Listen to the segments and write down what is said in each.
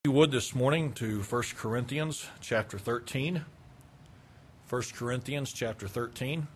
You would this morning to 1 Corinthians chapter 13. 1 Corinthians chapter 13.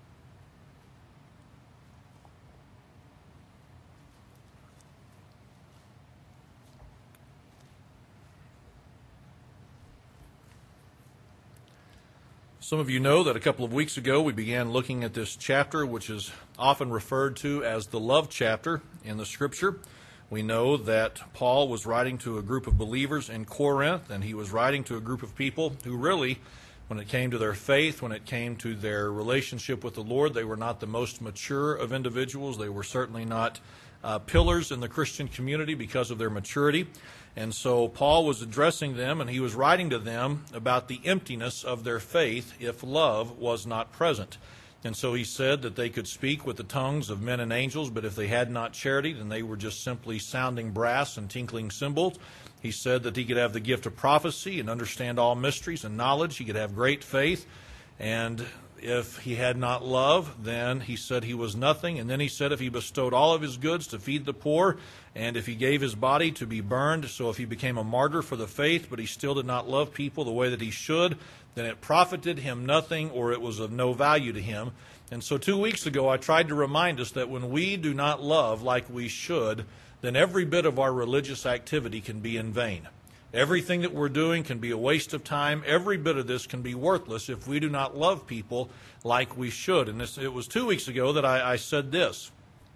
Some of you know that a couple of weeks ago we began looking at this chapter, which is often referred to as the love chapter in the Scripture. We know that Paul was writing to a group of believers in Corinth, and he was writing to a group of people who really, when it came to their faith, when it came to their relationship with the Lord, they were not the most mature of individuals. They were certainly not pillars in the Christian community because of their maturity. And so Paul was addressing them, and he was writing to them about the emptiness of their faith if love was not present. And so he said that they could speak with the tongues of men and angels, but if they had not charity, then they were just simply sounding brass and tinkling cymbals. He said that he could have the gift of prophecy and understand all mysteries and knowledge. He could have great faith. And if he had not love, then he said he was nothing. And then he said if he bestowed all of his goods to feed the poor, and if he gave his body to be burned, so if he became a martyr for the faith, but he still did not love people the way that he should, then it profited him nothing, or it was of no value to him. And so 2 weeks ago I tried to remind us that when we do not love like we should, then every bit of our religious activity can be in vain. Everything that we're doing can be a waste of time. Every bit of this can be worthless if we do not love people like we should. And it was 2 weeks ago that I said this.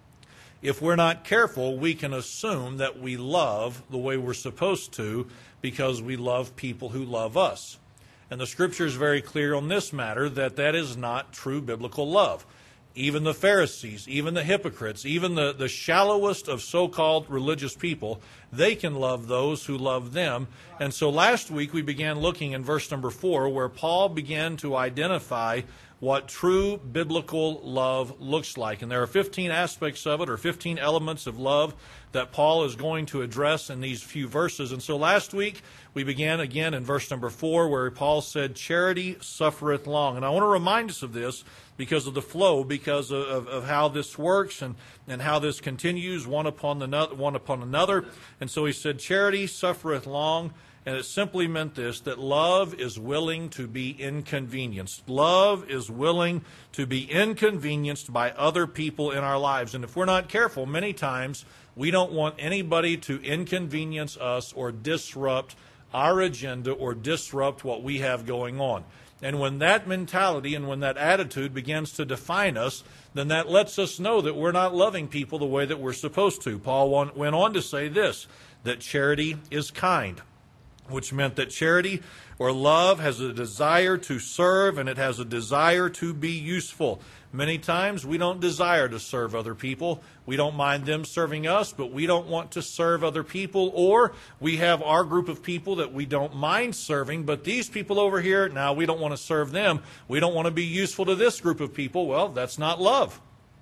If we're not careful, we can assume that we love the way we're supposed to because we love people who love us. And the Scripture is very clear on this matter that that is not true biblical love. Even the Pharisees, even the hypocrites, even the shallowest of so-called religious people, they can love those who love them. And so last week we began looking in verse number 4 where Paul began to identify what true biblical love looks like. And there are 15 aspects of it, or 15 elements of love that Paul is going to address in these few verses. And so last week we began again in verse number 4 where Paul said, "Charity suffereth long." And I want to remind us of this because of the flow, because of how this works and how this continues one upon another. And so he said, "Charity suffereth long." And it simply meant this, that love is willing to be inconvenienced. Love is willing to be inconvenienced by other people in our lives. And if we're not careful, many times we don't want anybody to inconvenience us or disrupt our agenda or disrupt what we have going on. And when that mentality and when that attitude begins to define us, then that lets us know that we're not loving people the way that we're supposed to. Paul went on to say this, that charity is kind, which meant that charity or love has a desire to serve and it has a desire to be useful. Many times we don't desire to serve other people. We don't mind them serving us, but we don't want to serve other people. Or we have our group of people that we don't mind serving, but these people over here, now we don't want to serve them. We don't want to be useful to this group of people. Well, that's not love.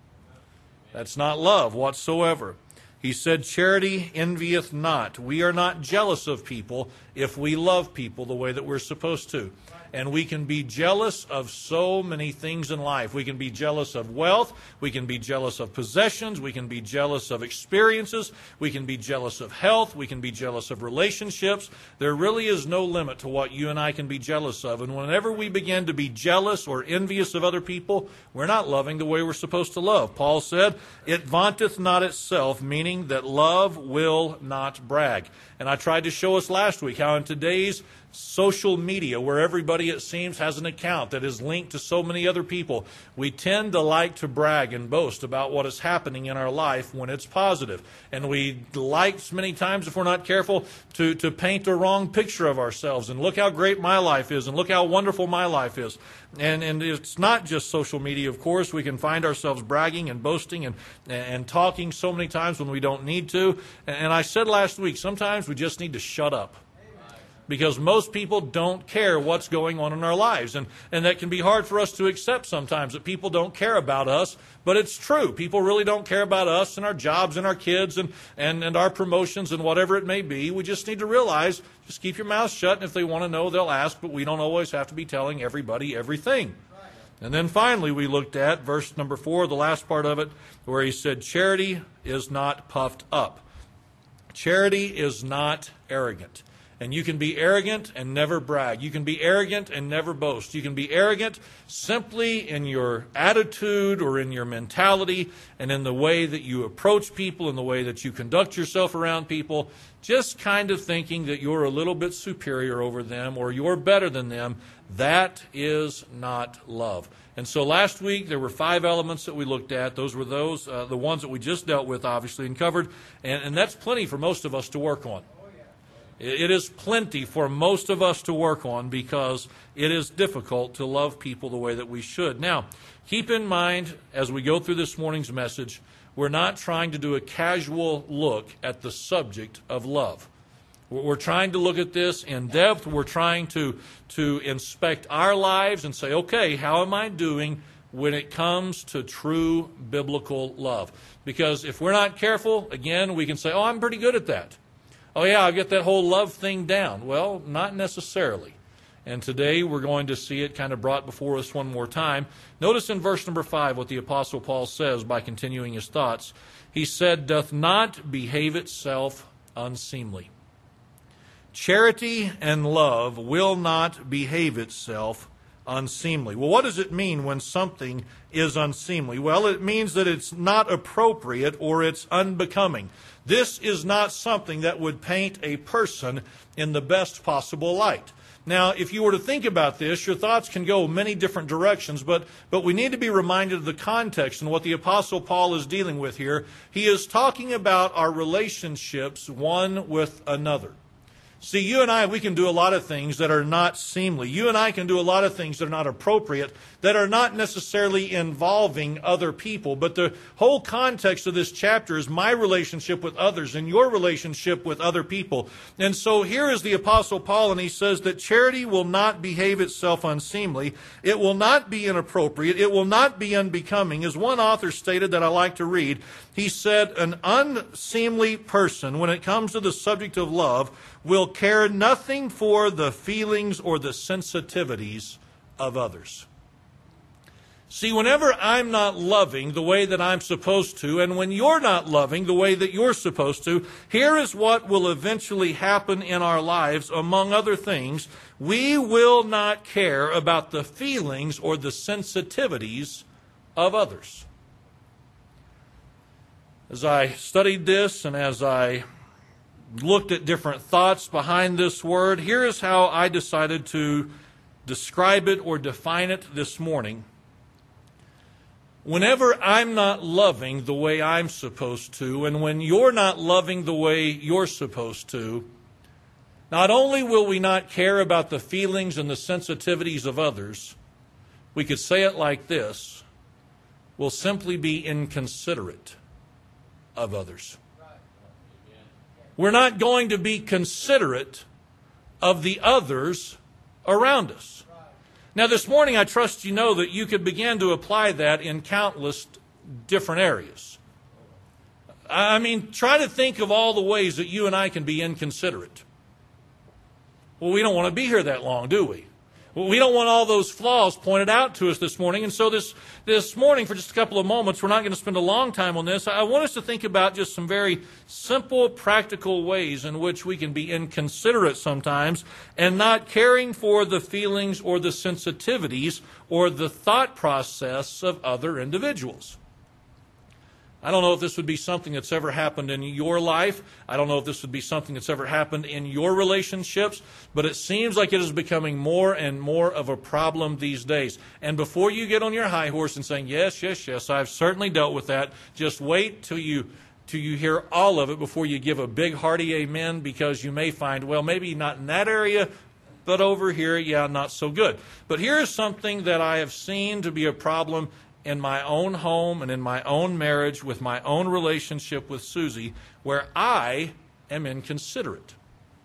That's not love whatsoever. He said, "Charity envieth not." We are not jealous of people if we love people the way that we're supposed to. And we can be jealous of so many things in life. We can be jealous of wealth. We can be jealous of possessions. We can be jealous of experiences. We can be jealous of health. We can be jealous of relationships. There really is no limit to what you and I can be jealous of. And whenever we begin to be jealous or envious of other people, we're not loving the way we're supposed to love. Paul said, "It vaunteth not itself," meaning that love will not brag. And I tried to show us last week how in today's social media, where everybody, it seems, has an account that is linked to so many other people, we tend to like to brag and boast about what is happening in our life when it's positive. And we like, many times, if we're not careful, to paint a wrong picture of ourselves. And look how great my life is, and look how wonderful my life is. And it's not just social media, of course. We can find ourselves bragging and boasting and talking so many times when we don't need to. And I said last week, sometimes we just need to shut up. Because most people don't care what's going on in our lives. And that can be hard for us to accept sometimes, that people don't care about us. But it's true. People really don't care about us and our jobs and our kids and our promotions and whatever it may be. We just need to realize, just keep your mouth shut. And if they want to know, they'll ask. But we don't always have to be telling everybody everything. And then finally, we looked at verse number 4, the last part of it, where he said, "Charity is not puffed up." Charity is not arrogant. And you can be arrogant and never brag. You can be arrogant and never boast. You can be arrogant simply in your attitude or in your mentality and in the way that you approach people, in the way that you conduct yourself around people, just kind of thinking that you're a little bit superior over them or you're better than them. That is not love. And so last week there were 5 elements that we looked at. Those were the ones that we just dealt with, obviously, and covered. And that's plenty for most of us to work on. It is plenty for most of us to work on because it is difficult to love people the way that we should. Now, keep in mind as we go through this morning's message, we're not trying to do a casual look at the subject of love. We're trying to look at this in depth. We're trying to inspect our lives and say, okay, how am I doing when it comes to true biblical love? Because if we're not careful, again, we can say, oh, I'm pretty good at that. Oh, yeah, I'll get that whole love thing down. Well, not necessarily. And today we're going to see it kind of brought before us one more time. Notice in verse number 5 what the Apostle Paul says by continuing his thoughts. He said, doth not behave itself unseemly. Charity and love will not behave itself unseemly. Well, what does it mean when something is unseemly? Well, it means that it's not appropriate or it's unbecoming. This is not something that would paint a person in the best possible light. Now, if you were to think about this, your thoughts can go many different directions, but we need to be reminded of the context and what the Apostle Paul is dealing with here. He is talking about our relationships one with another. See, you and I, we can do a lot of things that are not seemly. You and I can do a lot of things that are not appropriate, that are not necessarily involving other people. But the whole context of this chapter is my relationship with others and your relationship with other people. And so here is the Apostle Paul, and he says that charity will not behave itself unseemly. It will not be inappropriate. It will not be unbecoming. As one author stated that I like to read, he said, an unseemly person, when it comes to the subject of love, will care nothing for the feelings or the sensitivities of others. See, whenever I'm not loving the way that I'm supposed to, and when you're not loving the way that you're supposed to, here is what will eventually happen in our lives, among other things. We will not care about the feelings or the sensitivities of others. As I studied this and as I looked at different thoughts behind this word, here is how I decided to describe it or define it this morning. Whenever I'm not loving the way I'm supposed to, and when you're not loving the way you're supposed to, not only will we not care about the feelings and the sensitivities of others, we could say it like this, we'll simply be inconsiderate of others. We're not going to be considerate of the others around us. Now, this morning, I trust you know that you could begin to apply that in countless different areas. I mean, try to think of all the ways that you and I can be inconsiderate. Well, we don't want to be here that long, do we? Well, we don't want all those flaws pointed out to us this morning. And so this morning, for just a couple of moments, we're not going to spend a long time on this. I want us to think about just some very simple, practical ways in which we can be inconsiderate sometimes and not caring for the feelings or the sensitivities or the thought process of other individuals. I don't know if this would be something that's ever happened in your life. I don't know if this would be something that's ever happened in your relationships, but it seems like it is becoming more and more of a problem these days. And before you get on your high horse and saying, yes, I've certainly dealt with that, just wait till you hear all of it before you give a big hearty amen, because you may find, well, maybe not in that area, but over here, yeah, not so good. But here is something that I have seen to be a problem in my own home and in my own marriage with my own relationship with Susie, where I am inconsiderate.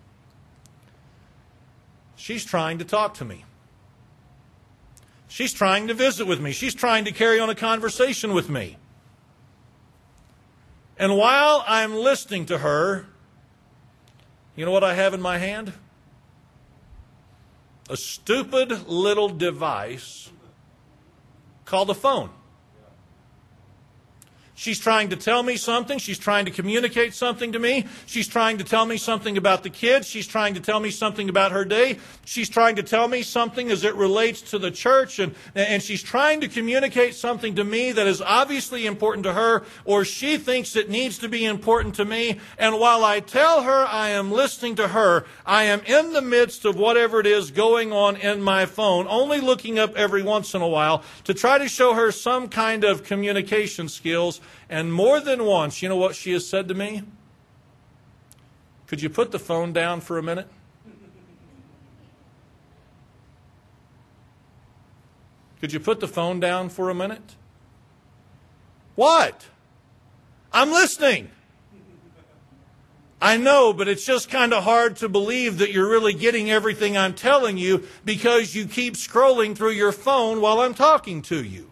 She's trying to talk to me. She's trying to visit with me. She's trying to carry on a conversation with me. And while I'm listening to her, you know what I have in my hand? A stupid little device called a phone. She's trying to tell me something. She's trying to communicate something to me. She's trying to tell me something about the kids. She's trying to tell me something about her day. She's trying to tell me something as it relates to the church. And she's trying to communicate something to me that is obviously important to her, or she thinks it needs to be important to me. And while I tell her I am listening to her, I am in the midst of whatever it is going on in my phone, only looking up every once in a while to try to show her some kind of communication skills. And more than once, you know what she has said to me? Could you put the phone down for a minute? Could you put the phone down for a minute? What? I'm listening. I know, but it's just kind of hard to believe that you're really getting everything I'm telling you because you keep scrolling through your phone while I'm talking to you.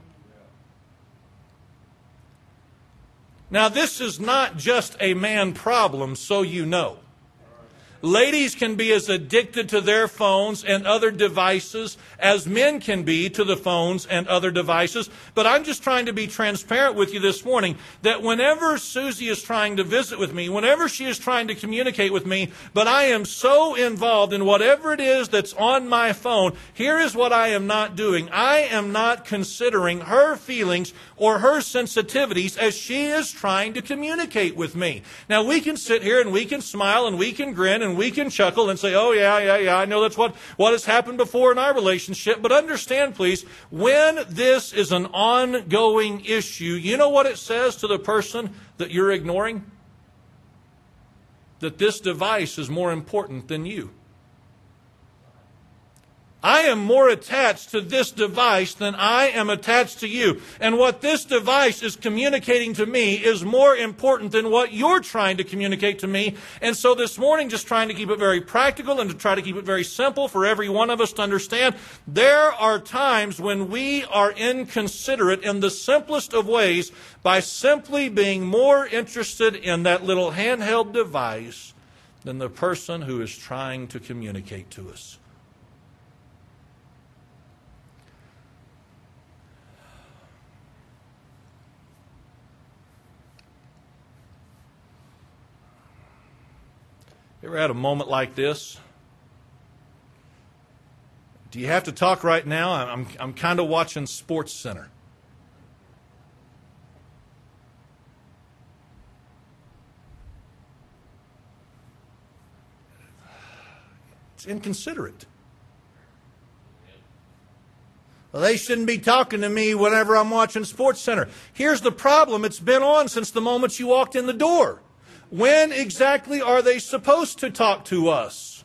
Now, this is not just a man problem, so you know. Ladies can be as addicted to their phones and other devices as men can be to the phones and other devices. But I'm just trying to be transparent with you this morning that whenever Susie is trying to visit with me, whenever she is trying to communicate with me, but I am so involved in whatever it is that's on my phone, here is what I am not doing. I am not considering her feelings or her sensitivities as she is trying to communicate with me. Now, we can sit here and we can smile and we can grin and we can chuckle and say, oh, yeah, I know that's what has happened before in our relationship. But understand, please, when this is an ongoing issue, you know what it says to the person that you're ignoring? That this device is more important than you. I am more attached to this device than I am attached to you. And what this device is communicating to me is more important than what you're trying to communicate to me. And so this morning, just trying to keep it very practical and to try to keep it very simple for every one of us to understand, there are times when we are inconsiderate in the simplest of ways by simply being more interested in that little handheld device than the person who is trying to communicate to us. You ever had a moment like this? Do you have to talk right now? I'm kind of watching Sports Center. It's inconsiderate. Well, they shouldn't be talking to me whenever I'm watching Sports Center. Here's the problem. It's been on since the moment you walked in the door. When exactly are they supposed to talk to us?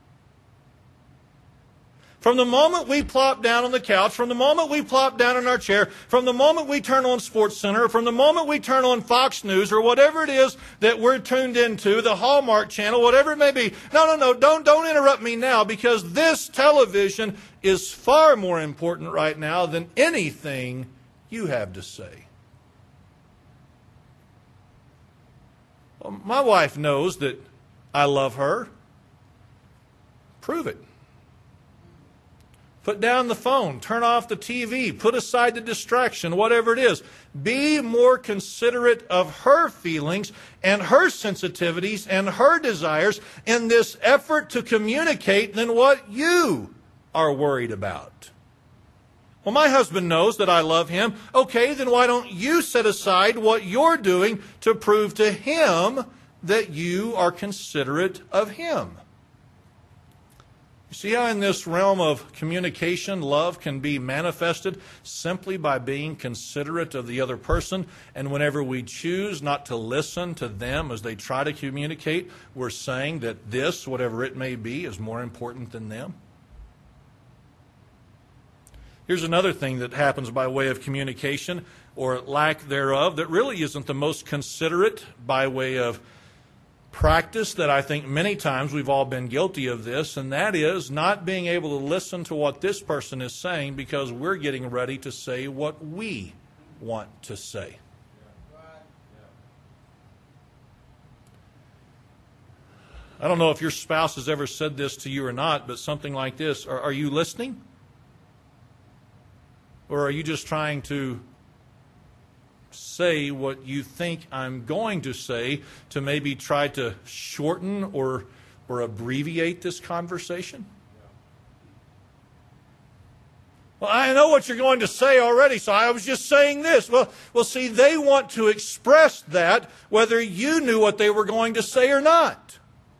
From the moment we plop down on the couch, from the moment we plop down in our chair, from the moment we turn on Sports Center, from the moment we turn on Fox News or whatever it is that we're tuned into, the Hallmark Channel, whatever it may be. No, don't interrupt me now, because this television is far more important right now than anything you have to say. Well, my wife knows that I love her. Prove it. Put down the phone, turn off the TV, put aside the distraction, whatever it is. Be more considerate of her feelings and her sensitivities and her desires in this effort to communicate than what you are worried about. Well, my husband knows that I love him. Okay, then why don't you set aside what you're doing to prove to him that you are considerate of him? You see how in this realm of communication, love can be manifested simply by being considerate of the other person. And whenever we choose not to listen to them as they try to communicate, we're saying that this, whatever it may be, is more important than them. Here's another thing that happens by way of communication or lack thereof that really isn't the most considerate by way of practice, that I think many times we've all been guilty of this, and that is not being able to listen to what this person is saying because we're getting ready to say what we want to say. I don't know if your spouse has ever said this to you or not, but something like this: are you listening? Or are you just trying to say what you think I'm going to say to maybe try to shorten or abbreviate this conversation? Well, I know what you're going to say already, so I was just saying this. Well, see, they want to express that whether you knew what they were going to say or not.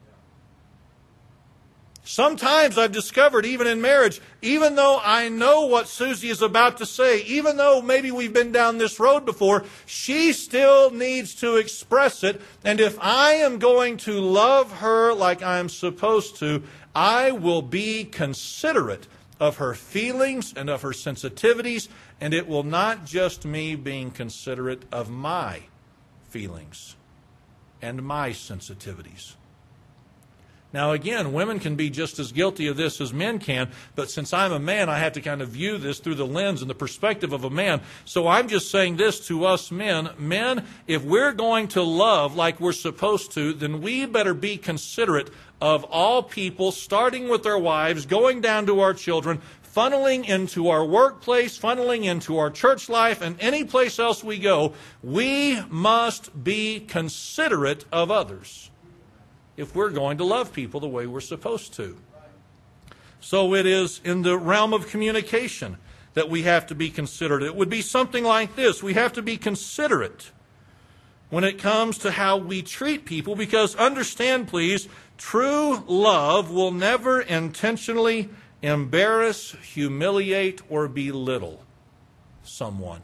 Sometimes I've discovered, even in marriage, even though I know what Susie is about to say, even though maybe we've been down this road before, she still needs to express it. And if I am going to love her like I'm supposed to, I will be considerate of her feelings and of her sensitivities, and it will not just me being considerate of my feelings and my sensitivities. Now again, women can be just as guilty of this as men can, but since I'm a man, I have to kind of view this through the lens and the perspective of a man. So I'm just saying this to us men. Men, if we're going to love like we're supposed to, then we better be considerate of all people, starting with our wives, going down to our children, funneling into our workplace, funneling into our church life, and any place else we go. We must be considerate of others if we're going to love people the way we're supposed to. So it is in the realm of communication that we have to be considerate. It would be something like this. We have to be considerate when it comes to how we treat people, because understand, please, true love will never intentionally embarrass, humiliate, or belittle someone.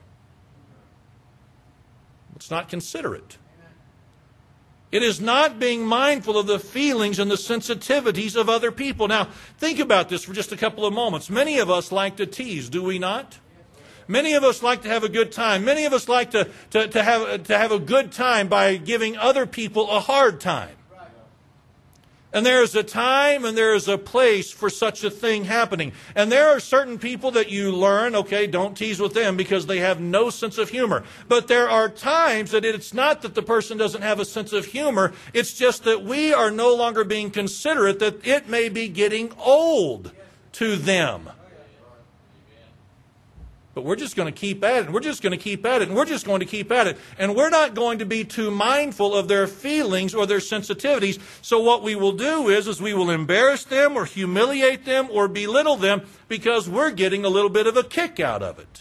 It's not considerate. It is not being mindful of the feelings and the sensitivities of other people. Now, think about this for just a couple of moments. Many of us like to tease, do we not? Many of us like to have a good time. Many of us like to have a good time by giving other people a hard time. And there is a time and there is a place for such a thing happening. And there are certain people that you learn, okay, don't tease with them because they have no sense of humor. But there are times that it's not that the person doesn't have a sense of humor. It's just that we are no longer being considerate that it may be getting old to them. But we're just going to keep at it, and we're just going to keep at it, and we're just going to keep at it. And we're not going to be too mindful of their feelings or their sensitivities. So what we will do is we will embarrass them or humiliate them or belittle them because we're getting a little bit of a kick out of it.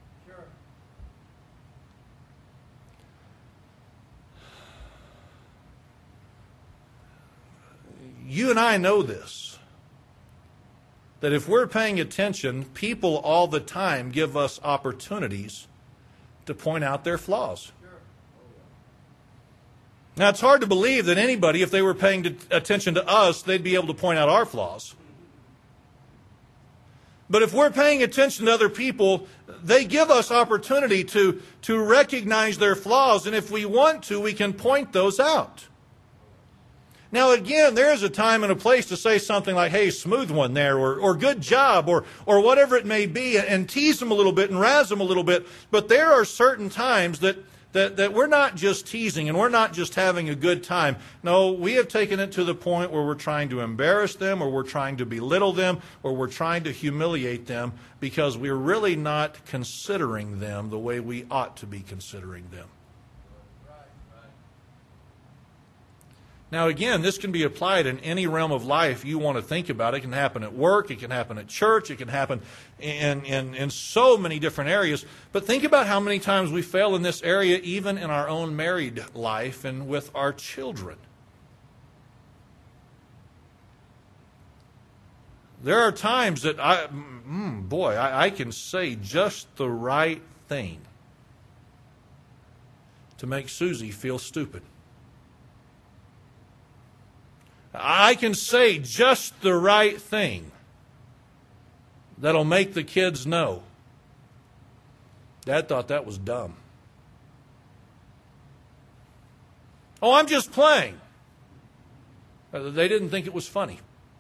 You and I know this. That if we're paying attention, people all the time give us opportunities to point out their flaws. Now, it's hard to believe that anybody, if they were paying attention to us, they'd be able to point out our flaws. But if we're paying attention to other people, they give us opportunity to recognize their flaws, and if we want to, we can point those out. Now, again, there is a time and a place to say something like, hey, smooth one there, or good job, or whatever it may be, and tease them a little bit and razz them a little bit. But there are certain times that we're not just teasing and we're not just having a good time. No, we have taken it to the point where we're trying to embarrass them, or we're trying to belittle them, or we're trying to humiliate them because we're really not considering them the way we ought to be considering them. Now, again, this can be applied in any realm of life you want to think about. It can happen at work. It can happen at church. It can happen in so many different areas. But think about how many times we fail in this area, even in our own married life and with our children. There are times that I can say just the right thing to make Susie feel stupid. I can say just the right thing that'll make the kids know. Dad thought that was dumb. Oh, I'm just playing. They didn't think it was funny.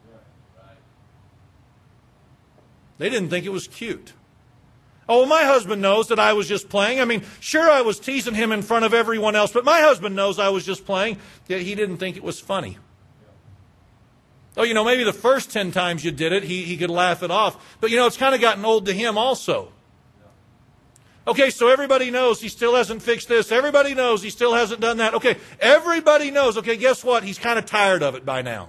They didn't think it was cute. Oh, my husband knows that I was just playing. I mean, sure, I was teasing him in front of everyone else, but my husband knows I was just playing. Yet he didn't think it was funny. Oh, maybe the first 10 times you did it, he could laugh it off. But, it's kind of gotten old to him also. Okay, so everybody knows he still hasn't fixed this. Everybody knows he still hasn't done that. Okay, everybody knows. Okay, guess what? He's kind of tired of it by now.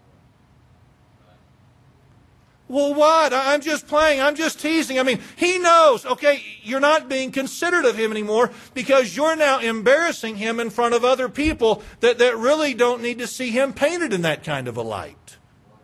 Well, what? I'm just playing. I'm just teasing. I mean, he knows. Okay, you're not being considerate of him anymore because you're now embarrassing him in front of other people that really don't need to see him painted in that kind of a light.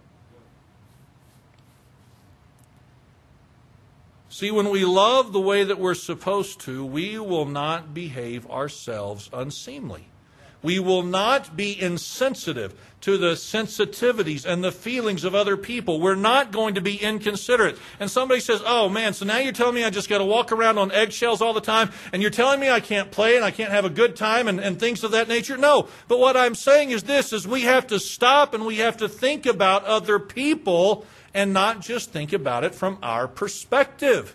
See, when we love the way that we're supposed to, we will not behave ourselves unseemly. We will not be insensitive to the sensitivities and the feelings of other people. We're not going to be inconsiderate. And somebody says, oh man, so now you're telling me I just got to walk around on eggshells all the time, and you're telling me I can't play and I can't have a good time and things of that nature? No. But what I'm saying is this, is we have to stop and we have to think about other people and not just think about it from our perspective.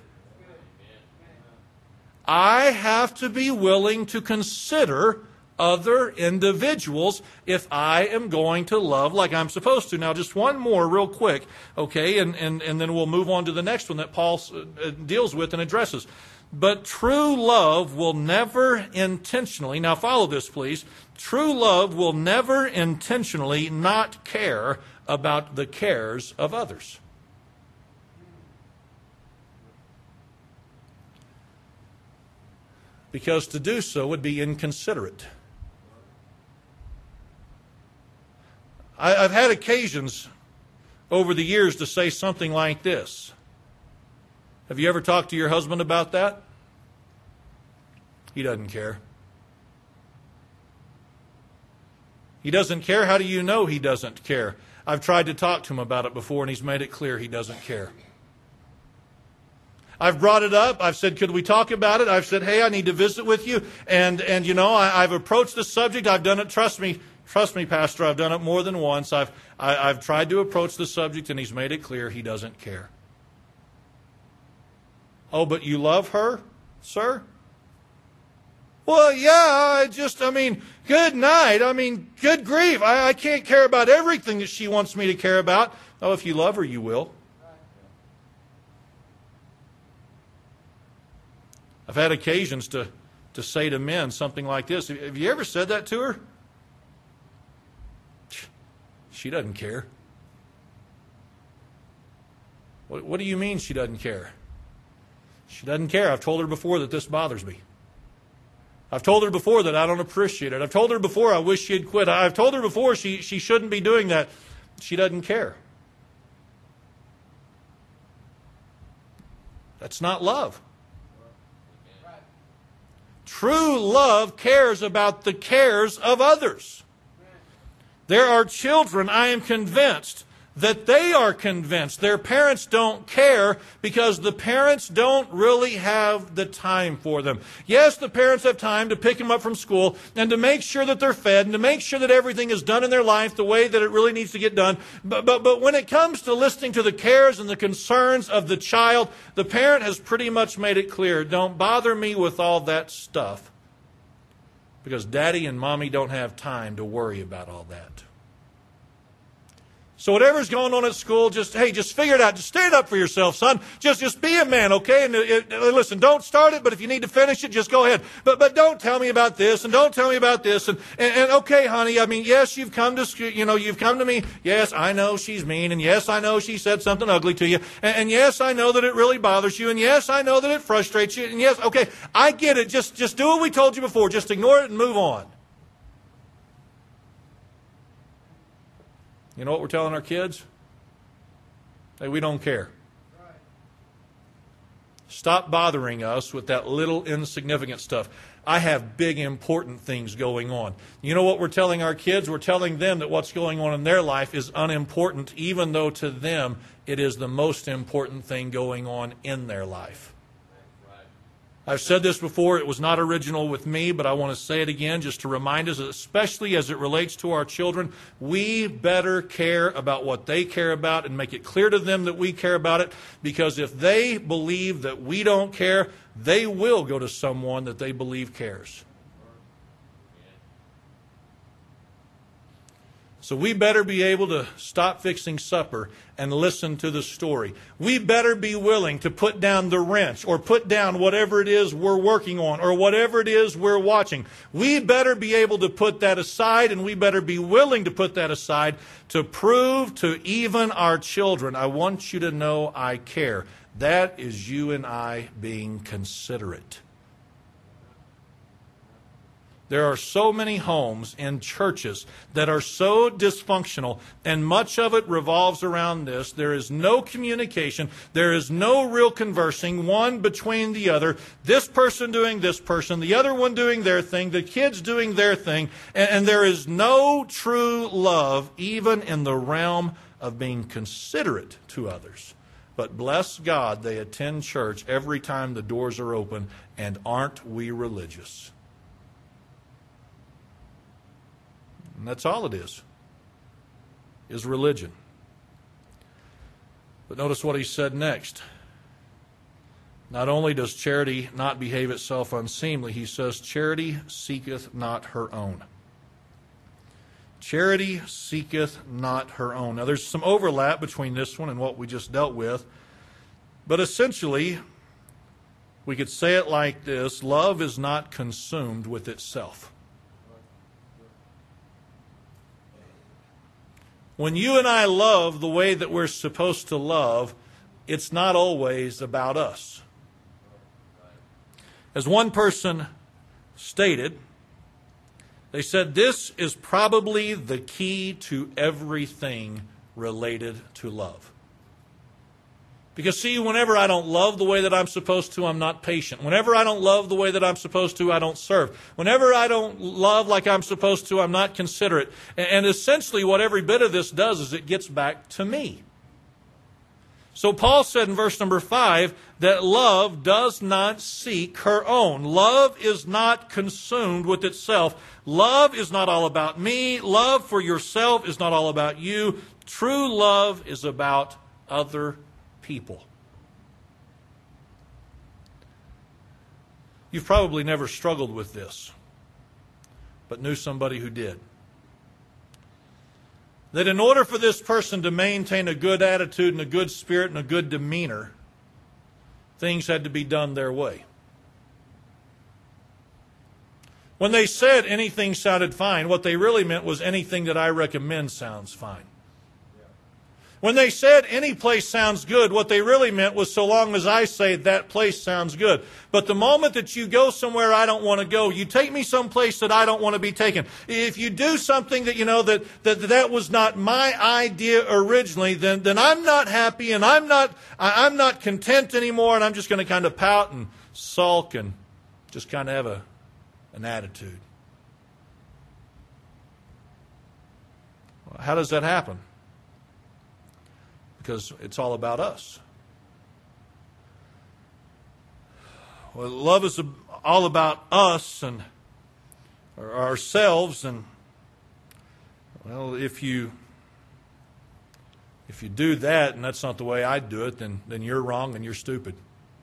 I have to be willing to consider other individuals if I am going to love like I'm supposed to. Now, just one more real quick, okay, and then we'll move on to the next one that Paul deals with and addresses. But true love will never intentionally, now follow this please, true love will never intentionally not care about the cares of others. Because to do so would be inconsiderate. I've had occasions over the years to say something like this. Have you ever talked to your husband about that? He doesn't care. He doesn't care. How do you know he doesn't care? I've tried to talk to him about it before, and he's made it clear he doesn't care. I've brought it up. I've said, could we talk about it? I've said, hey, I need to visit with you. And you know, I've approached the subject. I've done it. Trust me, Pastor, I've done it more than once. I've tried to approach the subject, and he's made it clear he doesn't care. Oh, but you love her, sir? Well, yeah, good night. Good grief. I can't care about everything that she wants me to care about. Oh, if you love her, you will. I've had occasions to say to men something like this. Have you ever said that to her? She doesn't care. What do you mean she doesn't care? She doesn't care. I've told her before that this bothers me. I've told her before that I don't appreciate it. I've told her before I wish she'd quit. I've told her before she shouldn't be doing that. She doesn't care. That's not love. True love cares about the cares of others. There are children, I am convinced, that they are convinced their parents don't care because the parents don't really have the time for them. Yes, the parents have time to pick them up from school and to make sure that they're fed and to make sure that everything is done in their life the way that it really needs to get done. But when it comes to listening to the cares and the concerns of the child, the parent has pretty much made it clear, don't bother me with all that stuff because Daddy and Mommy don't have time to worry about all that. So whatever's going on at school, just figure it out. Just stand up for yourself, son. Just be a man, okay? And listen, don't start it, but if you need to finish it, just go ahead. But don't tell me about this, and don't tell me about this. And okay, honey, yes, you've come to you've come to me. Yes, I know she's mean, and yes, I know she said something ugly to you. And yes, I know that it really bothers you, and yes, I know that it frustrates you. And yes, okay, I get it. Just do what we told you before. Just ignore it and move on. You know what we're telling our kids? Hey, we don't care. Stop bothering us with that little insignificant stuff. I have big important things going on. You know what we're telling our kids? We're telling them that what's going on in their life is unimportant, even though to them it is the most important thing going on in their life. I've said this before, it was not original with me, but I want to say it again just to remind us, especially as it relates to our children, we better care about what they care about and make it clear to them that we care about it, because if they believe that we don't care, they will go to someone that they believe cares. So we better be able to stop fixing supper and listen to the story. We better be willing to put down the wrench or put down whatever it is we're working on or whatever it is we're watching. We better be able to put that aside, and we better be willing to put that aside to prove to even our children, I want you to know I care. That is you and I being considerate. There are so many homes and churches that are so dysfunctional, and much of it revolves around this. There is no communication. There is no real conversing, one between the other. This person doing this person, the other one doing their thing, the kids doing their thing, and there is no true love, even in the realm of being considerate to others. But bless God, they attend church every time the doors are open, and aren't we religious? And that's all it is religion. But notice what he said next. Not only does charity not behave itself unseemly, he says, charity seeketh not her own. Charity seeketh not her own. Now there's some overlap between this one and what we just dealt with. But essentially, we could say it like this: love is not consumed with itself. When you and I love the way that we're supposed to love, it's not always about us. As one person stated, they said this is probably the key to everything related to love. Because see, whenever I don't love the way that I'm supposed to, I'm not patient. Whenever I don't love the way that I'm supposed to, I don't serve. Whenever I don't love like I'm supposed to, I'm not considerate. And essentially what every bit of this does is it gets back to me. So Paul said in verse number 5 that love does not seek her own. Love is not consumed with itself. Love is not all about me. Love for yourself is not all about you. True love is about other people. You've probably never struggled with this, but knew somebody who did. That in order for this person to maintain a good attitude and a good spirit and a good demeanor, things had to be done their way. When they said anything sounded fine, what they really meant was anything that I recommend sounds fine. When they said any place sounds good, what they really meant was so long as I say that place sounds good. But the moment that you go somewhere I don't want to go, you take me someplace that I don't want to be taken. If you do something that you know that was not my idea originally, then I'm not happy and I'm not content anymore, and I'm just going to kind of pout and sulk and just kind of have an attitude. How does that happen? Because it's all about us. Well, love is all about us and ourselves, and well, if you do that and that's not the way I do it, then you're wrong and you're stupid.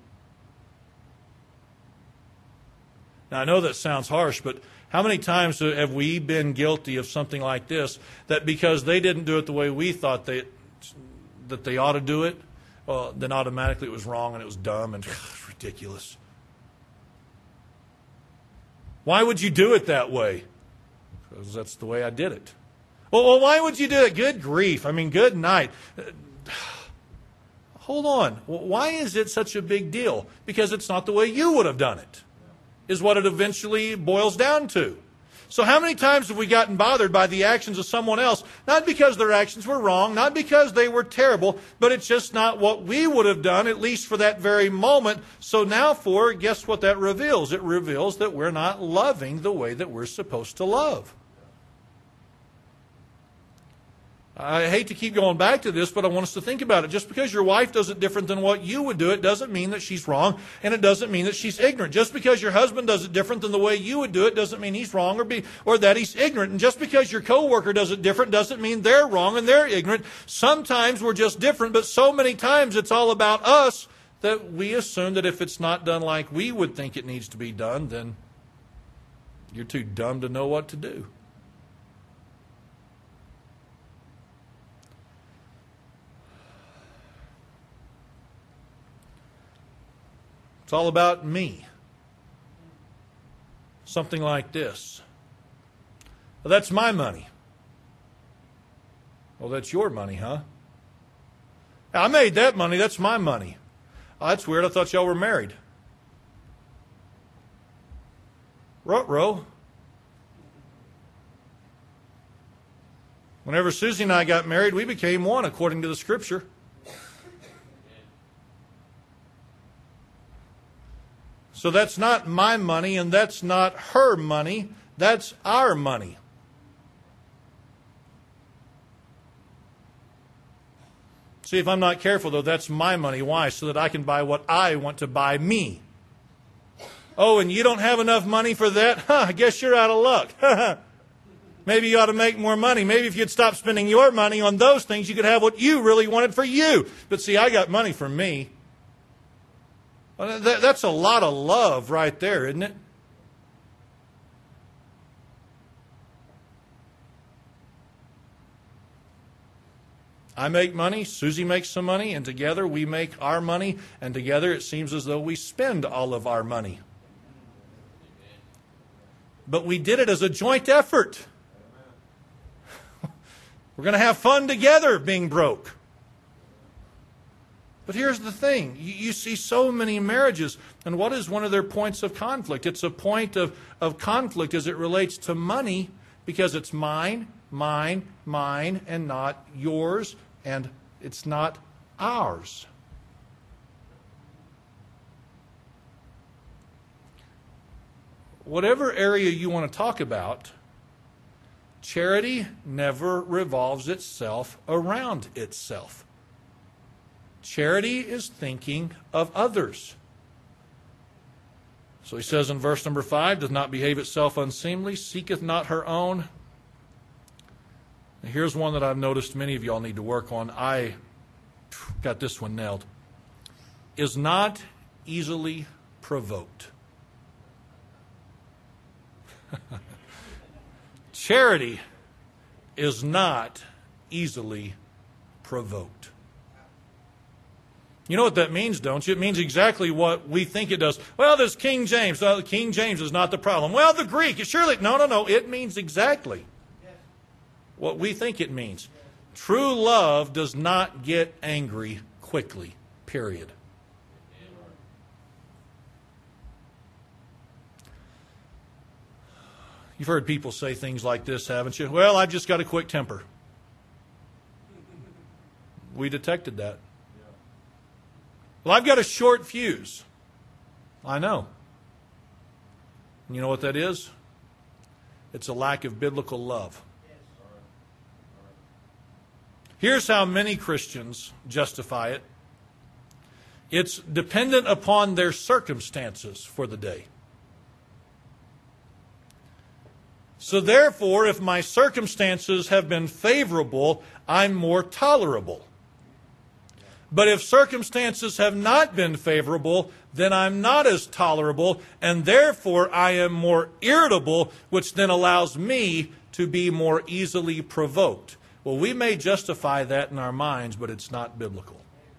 Now I know that sounds harsh, but how many times have we been guilty of something like this, that because they didn't do it the way we thought that they ought to do it, well, then automatically it was wrong and it was dumb and ridiculous. Why would you do it that way? Because that's the way I did it. Well, why would you do it? Good grief. I mean, good night. Hold on. Why is it such a big deal? Because it's not the way you would have done it, is what it eventually boils down to. So how many times have we gotten bothered by the actions of someone else? Not because their actions were wrong, not because they were terrible, but it's just not what we would have done, at least for that very moment. So now guess what that reveals? It reveals that we're not loving the way that we're supposed to love. I hate to keep going back to this, but I want us to think about it. Just because your wife does it different than what you would do, it doesn't mean that she's wrong, and it doesn't mean that she's ignorant. Just because your husband does it different than the way you would do it doesn't mean he's wrong or that he's ignorant. And just because your coworker does it different doesn't mean they're wrong and they're ignorant. Sometimes we're just different, but so many times it's all about us that we assume that if it's not done like we would think it needs to be done, then you're too dumb to know what to do. It's all about me. Something like this. Well, that's my money. Well, that's your money, huh? I made that money. That's my money. Oh, that's weird. I thought y'all were married. Ruh-roh. Whenever Susie and I got married, we became one according to the Scripture. So that's not my money and that's not her money. That's our money. See, if I'm not careful, though, that's my money. Why? So that I can buy what I want to buy me. Oh, and you don't have enough money for that? Huh, I guess you're out of luck. Maybe you ought to make more money. Maybe if you'd stop spending your money on those things, you could have what you really wanted for you. But see, I got money for me. Well, that's a lot of love right there, isn't it? I make money, Susie makes some money, and together we make our money, and together it seems as though we spend all of our money. But we did it as a joint effort. We're going to have fun together being broke. But here's the thing. You see so many marriages, and what is one of their points of conflict? It's a point of conflict as it relates to money, because it's mine, mine, mine, and not yours, and it's not ours. Whatever area you want to talk about, charity never revolves itself around itself. Charity is thinking of others. So he says in verse number 5, does not behave itself unseemly, seeketh not her own. Now here's one that I've noticed many of y'all need to work on. I got this one nailed. Is not easily provoked. Charity is not easily provoked. You know what that means, don't you? It means exactly what we think it does. Well, there's King James. King James is not the problem. Well, the Greek, surely... No. It means exactly what we think it means. True love does not get angry quickly, period. You've heard people say things like this, haven't you? Well, I've just got a quick temper. We detected that. Well, I've got a short fuse. I know. And you know what that is? It's a lack of biblical love. Here's how many Christians justify it. It's dependent upon their circumstances for the day. So therefore, if my circumstances have been favorable, I'm more tolerable. But if circumstances have not been favorable, then I'm not as tolerable, and therefore I am more irritable, which then allows me to be more easily provoked. Well, we may justify that in our minds, but it's not biblical.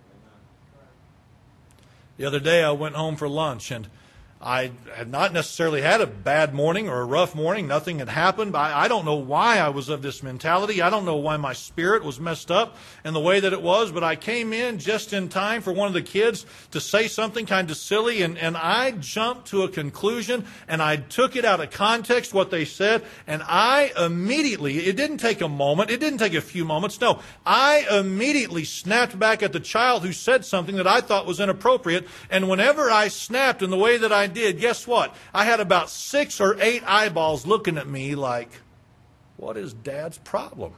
The other day I went home for lunch, and I had not necessarily had a bad morning or a rough morning. Nothing had happened. I don't know why I was of this mentality. I don't know why my spirit was messed up in the way that it was, but I came in just in time for one of the kids to say something kind of silly, and I jumped to a conclusion, and I took it out of context, what they said, and I immediately, it didn't take a moment, it didn't take a few moments, no, I immediately snapped back at the child who said something that I thought was inappropriate, and whenever I snapped in the way that I did, guess what? I had about 6 or 8 eyeballs looking at me like, what is Dad's problem?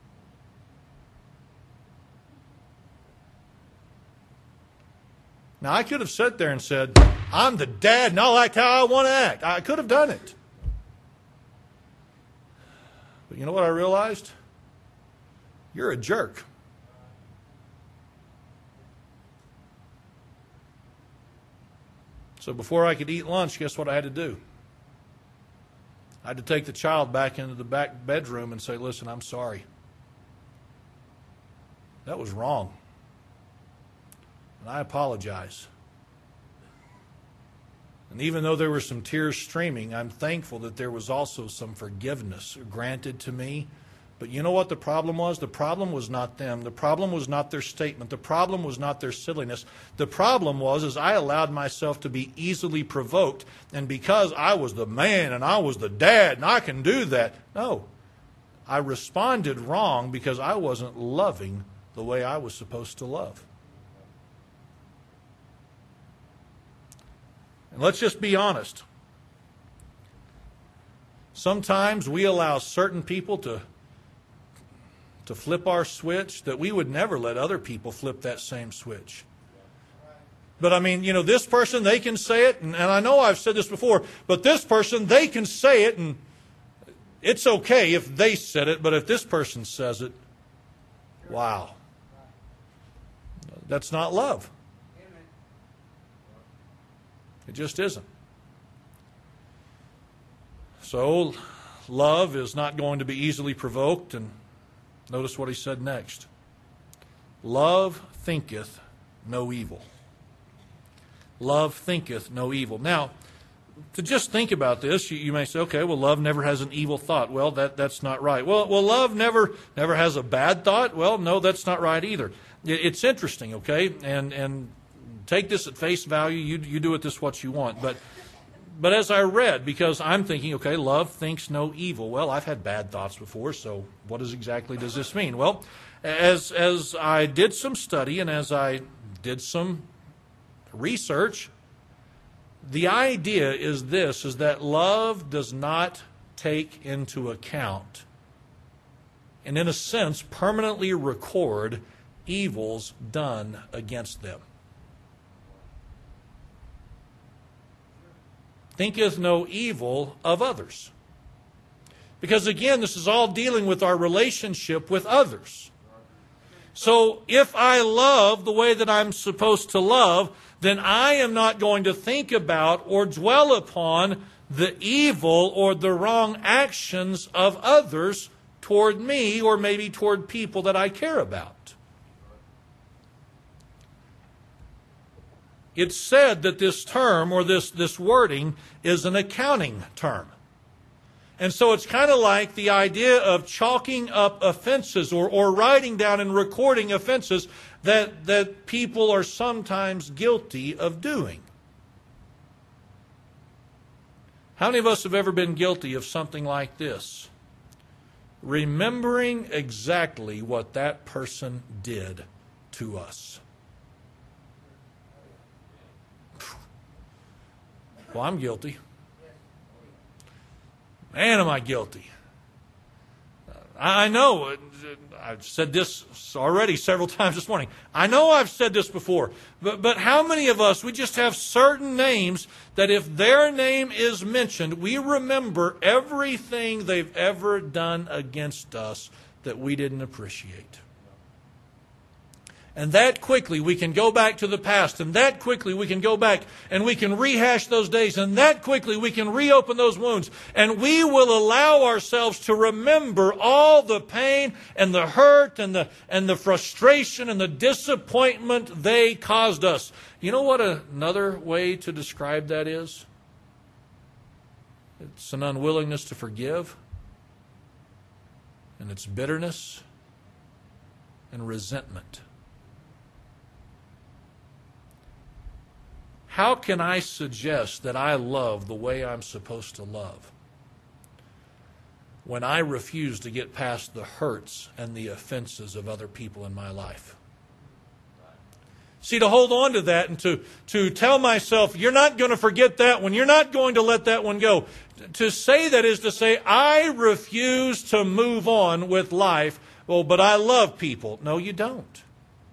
Now, I could have sat there and said, I'm the dad and I'll act how I want to act. I could have done it. But you know what I realized? You're a jerk. So before I could eat lunch, guess what I had to do? I had to take the child back into the back bedroom and say, listen, I'm sorry. That was wrong. And I apologize. And even though there were some tears streaming, I'm thankful that there was also some forgiveness granted to me. But you know what the problem was? The problem was not them. The problem was not their statement. The problem was not their silliness. The problem was I allowed myself to be easily provoked. And because I was the man and I was the dad and I can do that. No. I responded wrong because I wasn't loving the way I was supposed to love. And let's just be honest. Sometimes we allow certain people to flip our switch that we would never let other people flip that same switch. But I mean, this person, they can say it, and I know I've said this before, but this person, they can say it, and it's okay if they said it, but if this person says it, wow. That's not love. It just isn't. So, love is not going to be easily provoked, and notice what he said next. Love thinketh no evil. Love thinketh no evil. Now, to just think about this, you may say, okay, well, love never has an evil thought. Well, that's not right. Well, love never has a bad thought. Well, no, that's not right either. It's interesting, okay? And take this at face value. You do with this what you want. But as I read, because I'm thinking, okay, love thinks no evil. Well, I've had bad thoughts before, so what exactly does this mean? Well, as I did some study and as I did some research, the idea is this, is that love does not take into account and in a sense permanently record evils done against them. Thinketh no evil of others. Because again, this is all dealing with our relationship with others. So if I love the way that I'm supposed to love, then I am not going to think about or dwell upon the evil or the wrong actions of others toward me or maybe toward people that I care about. It's said that this term or this wording is an accounting term. And so it's kind of like the idea of chalking up offenses or writing down and recording offenses that people are sometimes guilty of doing. How many of us have ever been guilty of something like this? Remembering exactly what that person did to us. Well, I'm guilty. Man, am I guilty. I know, I've said this already several times this morning. I know I've said this before, but how many of us, we just have certain names that if their name is mentioned, we remember everything they've ever done against us that we didn't appreciate. And that quickly we can go back to the past, and that quickly we can go back and we can rehash those days, and that quickly we can reopen those wounds, and we will allow ourselves to remember all the pain and the hurt and the frustration and the disappointment they caused us. You know what another way to describe that is? It's an unwillingness to forgive, and it's bitterness and resentment. How can I suggest that I love the way I'm supposed to love when I refuse to get past the hurts and the offenses of other people in my life? See, to hold on to that and to tell myself, you're not going to forget that one, you're not going to let that one go. To say that is to say, I refuse to move on with life. Well, but I love people. No, you don't.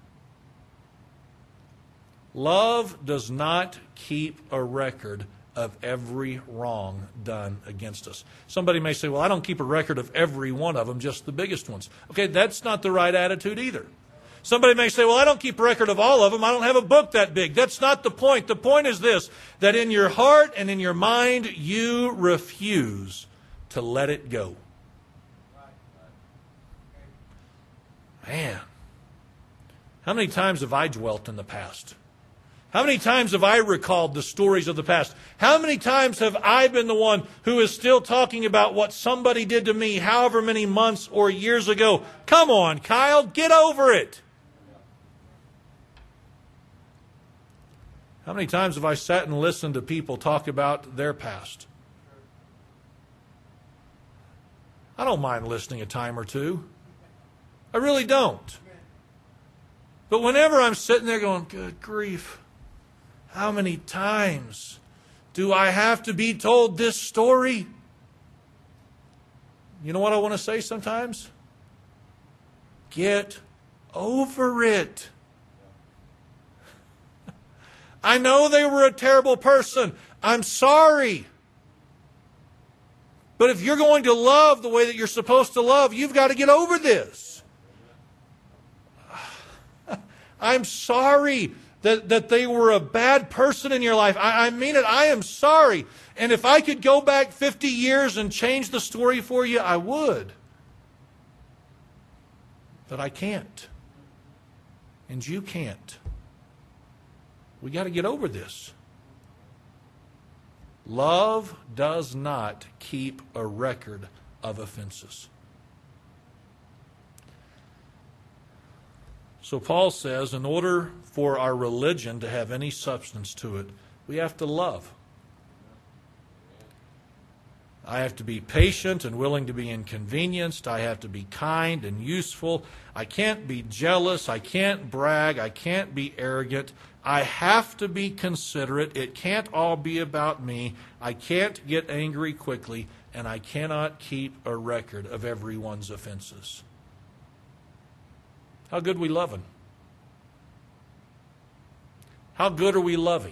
Love does not keep a record of every wrong done against us. Somebody may say, well, I don't keep a record of every one of them, just the biggest ones. Okay, that's not the right attitude either. Somebody may say, well, I don't keep a record of all of them. I don't have a book that big. That's not the point. The point is this, that in your heart and in your mind, you refuse to let it go. Man, how many times have I dwelt in the past? How many times have I recalled the stories of the past? How many times have I been the one who is still talking about what somebody did to me however many months or years ago? Come on, Kyle, get over it. How many times have I sat and listened to people talk about their past? I don't mind listening a time or two. I really don't. But whenever I'm sitting there going, good grief, how many times do I have to be told this story? You know what I want to say sometimes? Get over it. I know they were a terrible person. I'm sorry. But if you're going to love the way that you're supposed to love, you've got to get over this. I'm sorry that they were a bad person in your life. I mean it. I am sorry. And if I could go back 50 years and change the story for you, I would. But I can't. And you can't. We got to get over this. Love does not keep a record of offenses. So Paul says, in order for our religion to have any substance to it, we have to love. I have to be patient and willing to be inconvenienced. I have to be kind and useful. I can't be jealous. I can't brag. I can't be arrogant. I have to be considerate. It can't all be about me. I can't get angry quickly, and I cannot keep a record of everyone's offenses. How good we loving? How good are we loving?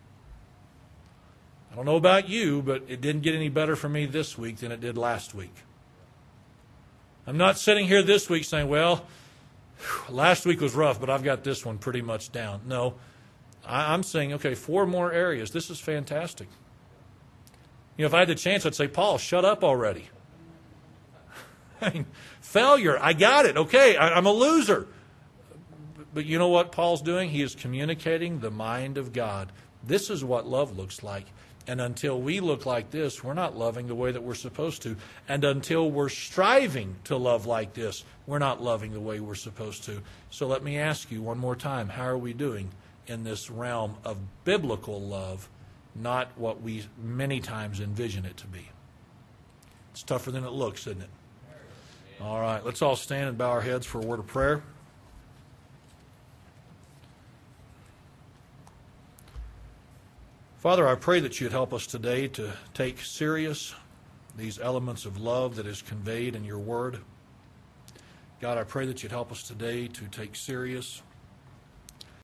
I don't know about you, but it didn't get any better for me this week than it did last week. I'm not sitting here this week saying, well, last week was rough, but I've got this one pretty much down. No, I'm saying, okay, 4 more areas. This is fantastic. You know, if I had the chance, I'd say, Paul, shut up already. I mean, failure, I got it. Okay, I'm a loser. But you know what Paul's doing? He is communicating the mind of God. This is what love looks like. And until we look like this, we're not loving the way that we're supposed to. And until we're striving to love like this, we're not loving the way we're supposed to. So let me ask you one more time, how are we doing in this realm of biblical love, not what we many times envision it to be? It's tougher than it looks, isn't it? All right, let's all stand and bow our heads for a word of prayer. Father, I pray that you'd help us today to take serious these elements of love that is conveyed in your word. God, I pray that you'd help us today to take serious